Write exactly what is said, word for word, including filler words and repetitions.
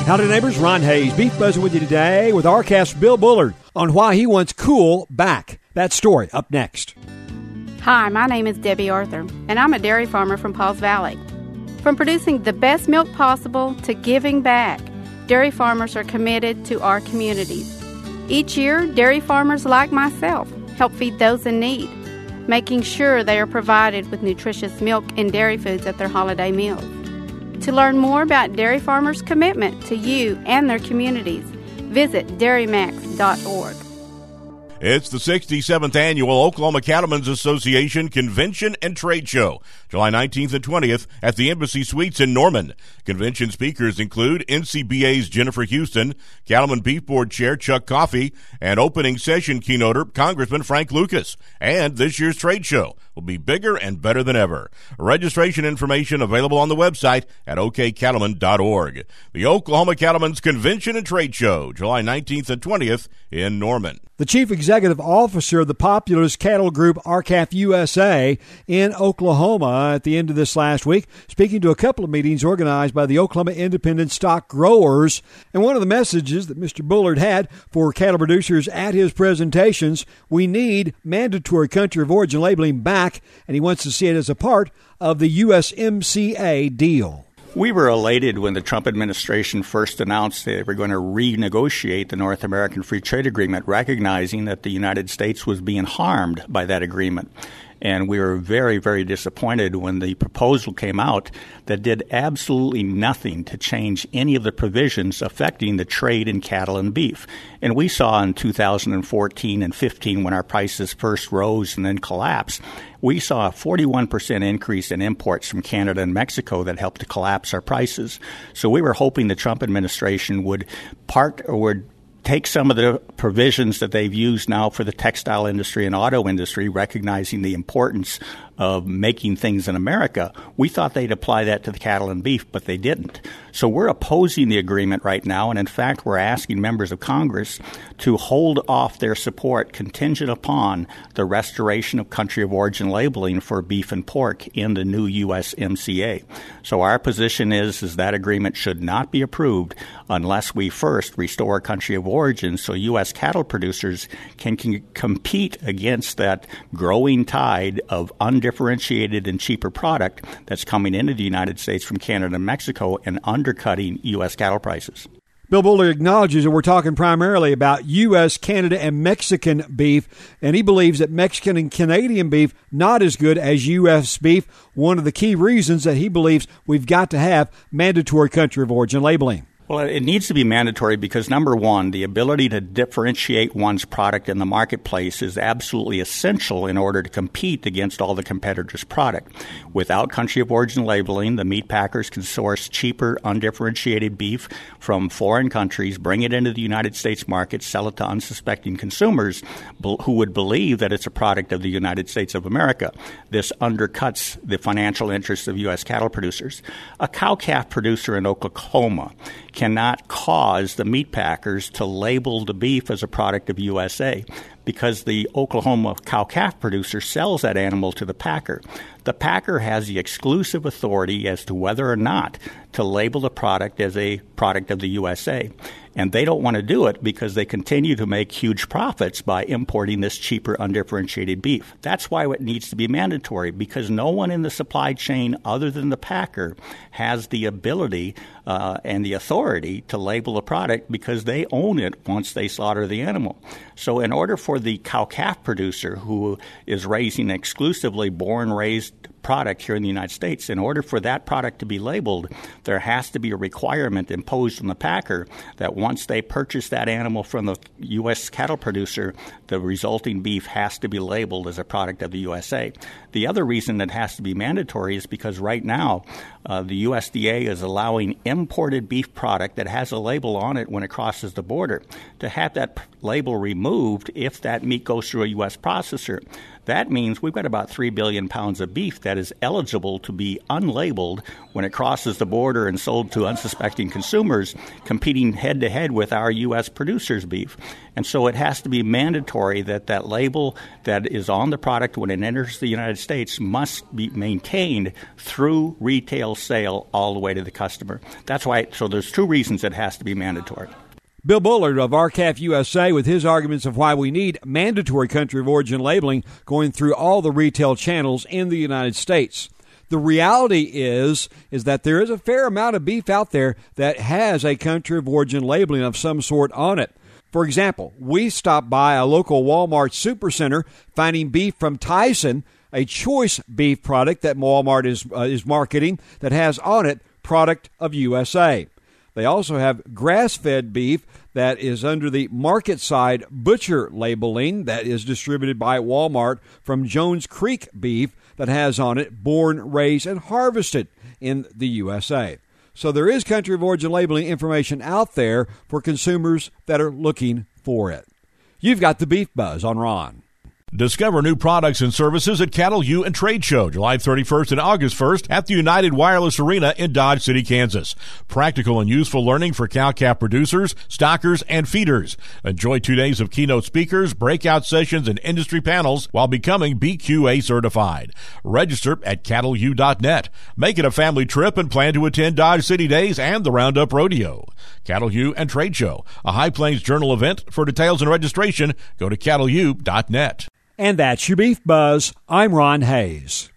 Howdy neighbors, Ron Hayes, Beef Buzzing with you today with R C A F's Bill Bullard on why he wants cool back. That story up next. Hi, my name is Debbie Arthur, and I'm a dairy farmer from Pauls Valley. From producing the best milk possible to giving back, dairy farmers are committed to our communities. Each year, dairy farmers like myself help feed those in need, making sure they are provided with nutritious milk and dairy foods at their holiday meals. To learn more about dairy farmers' commitment to you and their communities, visit dairy max dot org. It's the sixty-seventh Annual Oklahoma Cattlemen's Association Convention and Trade Show, July nineteenth and twentieth at the Embassy Suites in Norman. Convention speakers include N C B A's Jennifer Houston, Cattlemen Beef Board Chair Chuck Coffey, and opening session keynoter Congressman Frank Lucas. And this year's trade show will be bigger and better than ever. Registration information available on the website at o k cattlemen dot org. The Oklahoma Cattlemen's Convention and Trade Show, July nineteenth and twentieth in Norman. The chief executive officer of the populous cattle group R C A F U S A in Oklahoma at the end of this last week, speaking to a couple of meetings organized by the Oklahoma Independent Stock Growers. And one of the messages that Mister Bullard had for cattle producers at his presentations, we need mandatory country of origin labeling back, and he wants to see it as a part of the U S M C A deal. We were elated when the Trump administration first announced they were going to renegotiate the North American Free Trade Agreement, recognizing that the United States was being harmed by that agreement. And we were very, very disappointed when the proposal came out that did absolutely nothing to change any of the provisions affecting the trade in cattle and beef. And we saw in two thousand fourteen and fifteen, when our prices first rose and then collapsed, we saw a forty-one percent increase in imports from Canada and Mexico that helped to collapse our prices. So we were hoping the Trump administration would part or would take some of the provisions that they've used now for the textile industry and auto industry, recognizing the importance of making things in America. We thought they'd apply that to the cattle and beef, but they didn't. So we're opposing the agreement right now, and in fact, we're asking members of Congress to hold off their support contingent upon the restoration of country of origin labeling for beef and pork in the new U S M C A. So our position is, is that agreement should not be approved unless we first restore country of origin so U S cattle producers can, can compete against that growing tide of undifferentiated and cheaper product that's coming into the United States from Canada and Mexico and undercutting U S cattle prices. Bill Bullard acknowledges that we're talking primarily about U S, Canada, and Mexican beef, and he believes that Mexican and Canadian beef not as good as U S beef. One of the key reasons that he believes we've got to have mandatory country of origin labeling. Well, it needs to be mandatory because, number one, the ability to differentiate one's product in the marketplace is absolutely essential in order to compete against all the competitors' product. Without country of origin labeling, the meat packers can source cheaper, undifferentiated beef from foreign countries, bring it into the United States market, sell it to unsuspecting consumers who would believe that it's a product of the United States of America. This undercuts the financial interests of U S cattle producers. A cow-calf producer in Oklahoma cannot cause the meat packers to label the beef as a product of U S A because the Oklahoma cow-calf producer sells that animal to the packer. The packer has the exclusive authority as to whether or not to label the product as a product of the U S A. And they don't want to do it because they continue to make huge profits by importing this cheaper, undifferentiated beef. That's why it needs to be mandatory, because no one in the supply chain other than the packer has the ability uh, and the authority to label a product because they own it once they slaughter the animal. So in order for the cow-calf producer who is raising exclusively born-raised product here in the United States, in order for that product to be labeled, there has to be a requirement imposed on the packer that once they purchase that animal from the U S cattle producer, the resulting beef has to be labeled as a product of the U S A. The other reason it has to be mandatory is because right now uh, the U S D A is allowing imported beef product that has a label on it when it crosses the border to have that label removed if that meat goes through a U S processor. That means we've got about three billion pounds of beef that is eligible to be unlabeled when it crosses the border and sold to unsuspecting consumers, competing head-to-head with our U S producers' beef. And so it has to be mandatory that that label that is on the product when it enters the United States must be maintained through retail sale all the way to the customer. That's why, so there's two reasons it has to be mandatory. Bill Bullard of R C A F U S A with his arguments of why we need mandatory country of origin labeling going through all the retail channels in the United States. The reality is is that there is a fair amount of beef out there that has a country of origin labeling of some sort on it. For example, we stopped by a local Walmart supercenter finding beef from Tyson, a choice beef product that Walmart is uh, is marketing that has on it product of U S A. They also have grass-fed beef that is under the market side butcher labeling that is distributed by Walmart from Jones Creek beef that has on it born, raised, and harvested in the U S A. So there is country of origin labeling information out there for consumers that are looking for it. You've got the Beef Buzz on Ron. Discover new products and services at Cattle U and Trade Show, July thirty-first and August first at the United Wireless Arena in Dodge City, Kansas. Practical and useful learning for cow-calf producers, stockers, and feeders. Enjoy two days of keynote speakers, breakout sessions, and industry panels while becoming B Q A certified. Register at cattle u dot net. Make it a family trip and plan to attend Dodge City Days and the Roundup Rodeo. Cattle U and Trade Show, a High Plains Journal event. For details and registration, go to cattle u dot net. And that's your Beef Buzz. I'm Ron Hayes.